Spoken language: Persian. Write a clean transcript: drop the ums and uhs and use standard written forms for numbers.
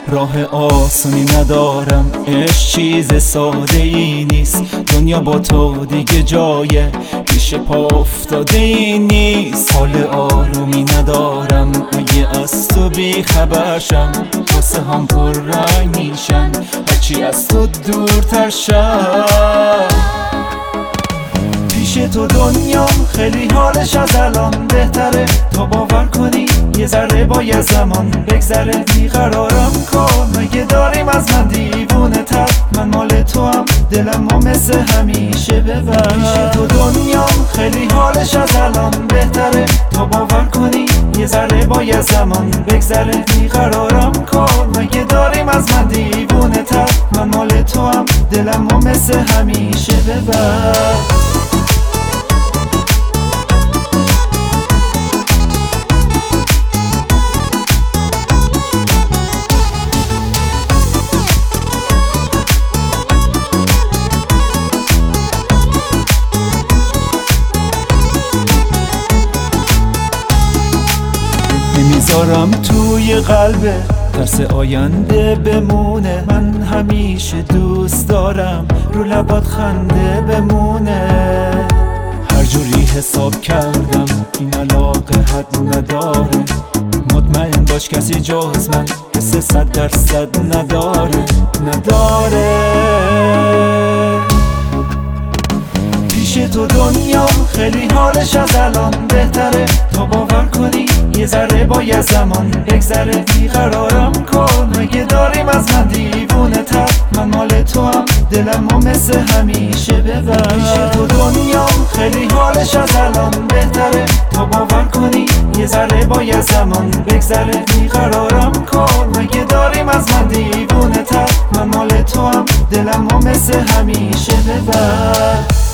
راه آسونی ندارم، عشق چیز ساده ای نیست. دنیا با تو دیگه جای پیش پا افتاده ای نیست. حال آرومی ندارم اگه از تو بی خبرشم. واسه هم پر رنگ میشن هرچی از تو دورتر شم. پیش تو دنیام خیلی حالش از الان بهتره. تا باور کنی یه ذره باید زمان بگذره. بیقرارم کن مگه داریم از من دیوونه تر. من مال تو هم دلم و مثل همیشه ببر. پیش تو دنیام خیلی حالش از الان بهتره. تا باور کنی یه ذره باید زمان بگذره. بیقرارم کن مگه داریم از من دیوونه تر. من مال تو هم دلم و مثل همیشه ببر. نمیذارم توی قلبه ترس آینده بمونه. من همیشه دوست دارم رو لبات خنده بمونه. هر جوری حساب کردم این علاقه حد نداره. مطمئن باش کسی جز من حس 100% نداره. پیش تو دنیام خیلی حالش از الان بهتره. تا باور کنی یه ذره باید زمان بگذره. بیقرارم کن مگه داریم از من دیوونه تر. من مال تو هم دلم و مثل همیشه ببر. پیش تو دنیام خیلی حالش از الان بهتره. تا باور کنی یه ذره باید زمان بگذره. بیقرارم کن مگه داریم از من دیوونه تر. من مال تو هم دلم و مثل همیشه ببر.